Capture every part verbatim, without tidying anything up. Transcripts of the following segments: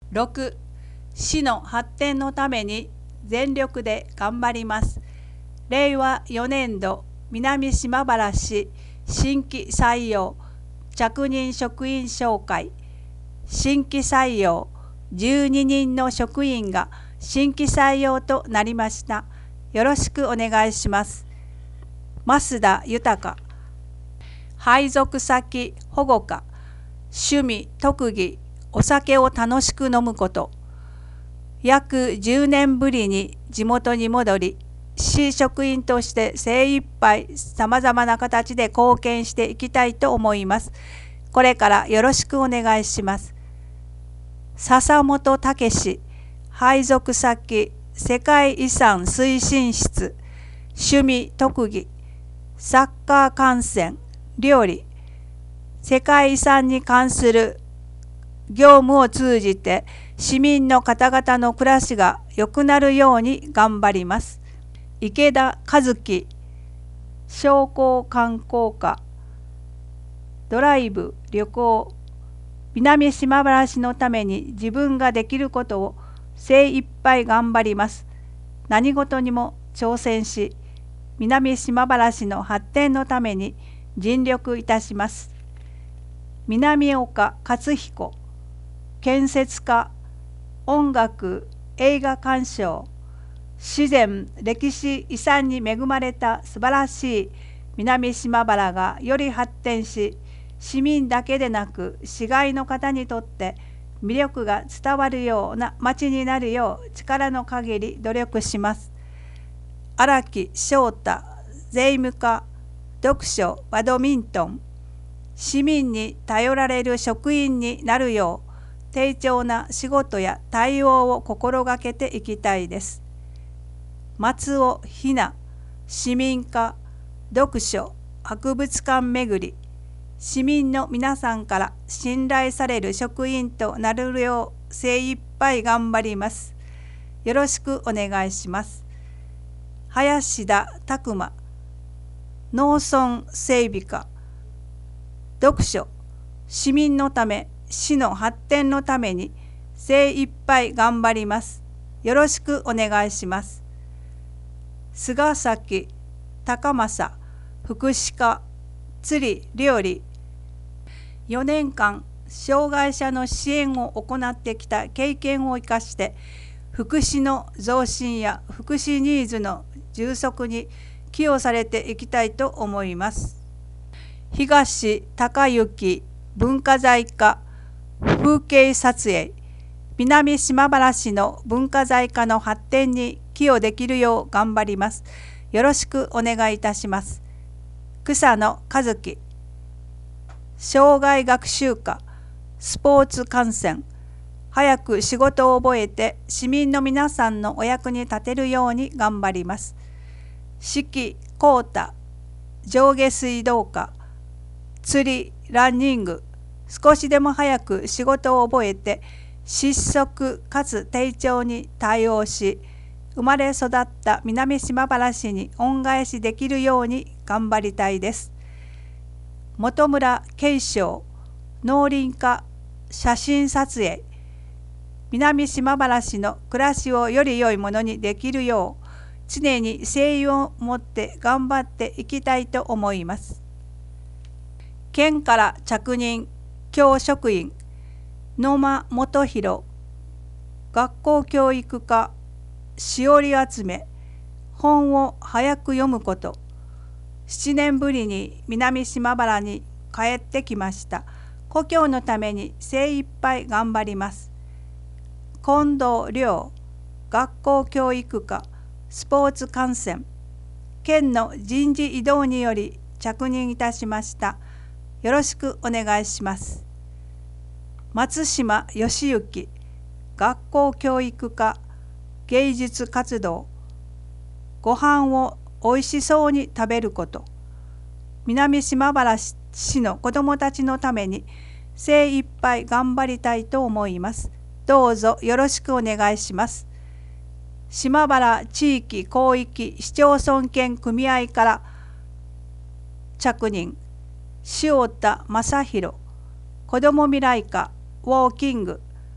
ろく、市の発展のために全力で頑張ります。れいわよねんど南島原市新規採用着任職員紹介。新規採用じゅうににんの職員が新規採用となりました。よろしくお願いします。増田豊。配属先保護課。趣味特技お酒を楽しく飲むこと。約じゅうねんぶりに地元に戻り、市職員として精一杯さまざまな形で貢献していきたいと思います。これからよろしくお願いします。笹本武史。配属先世界遺産推進室。趣味特技サッカー観戦料理。世界遺産に関する業務を通じて市民の方々の暮らしが良くなるように頑張ります。池田和樹。商工観光課。ドライブ旅行。南島原市のために自分ができることを精一杯頑張ります。何事にも挑戦し、南島原市の発展のために尽力いたします。南岡勝彦。建設家。音楽映画鑑賞。自然歴史遺産に恵まれた素晴らしい南島原がより発展し、市民だけでなく市外の方にとって魅力が伝わるような町になるよう力の限り努力します。荒木翔太。税務課。読書バドミントン。市民に頼られる職員になるよう丁重な仕事や対応を心がけていきたいです。松尾ひな。市民課。読書博物館巡り。市民の皆さんから信頼される職員となるよう精一杯頑張ります。よろしくお願いします。林田拓磨。農村整備課。読書市民のため市の発展のために精一杯頑張ります。よろしくお願いします。菅崎高正。福祉課。釣り料理。よねんかん障害者の支援を行ってきた経験を生かして福祉の増進や福祉ニーズの充足に寄与されていきたいと思います。東隆之。文化財課。風景撮影。南島原市の文化財課の発展に寄与できるよう頑張ります。よろしくお願いいたします。草野和樹。障害学習課。スポーツ観戦。早く仕事を覚えて市民の皆さんのお役に立てるように頑張ります。四季光太。上下水道課。釣りランニング。少しでも早く仕事を覚えて失速かつ丁重に対応し、生まれ育った南島原市に恩返しできるように頑張りたいです。本村慶章。農林課。写真撮影。南島原市の暮らしをより良いものにできるよう常に誠意を持って頑張っていきたいと思います。県から着任教職員野間元弘。学校教育課。しおり集め。本を早く読むこと。ななねんぶりに南島原に帰ってきました。故郷のために精一杯頑張ります。近藤亮。学校教育課。スポーツ観戦。県の人事異動により着任いたしました。よろしくお願いします。松島義行。学校教育課。芸術活動。ご飯をおいしそうに食べること。南島原市の子どもたちのために精一杯頑張りたいと思います。どうぞよろしくお願いします。島原地域広域市町村兼組合から着任塩田正弘。子ども未来課ウォーキング。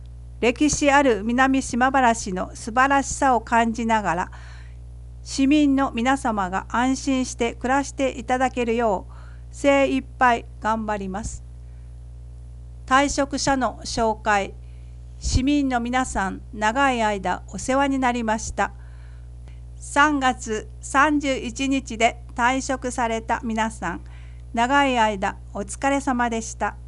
歴史ある南島原市の素晴らしさを感じながら、市民の皆様が安心して暮らしていただけるよう精一杯頑張ります。退職者の紹介。市民の皆さん、長い間お世話になりました。さんがつさんじゅういちにちで退職された皆さん、長い間お疲れ様でした。